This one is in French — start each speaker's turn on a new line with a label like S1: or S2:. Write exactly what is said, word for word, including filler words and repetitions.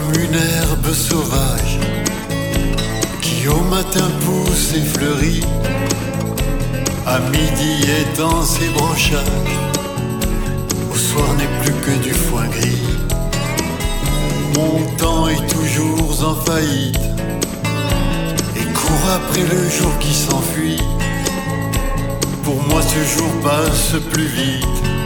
S1: comme une herbe sauvage qui au matin pousse et fleurit, à midi est dans ses branchages, au soir n'est plus que du foin gris. Mon temps est toujours en faillite et court après le jour qui s'enfuit. Pour moi ce jour passe plus vite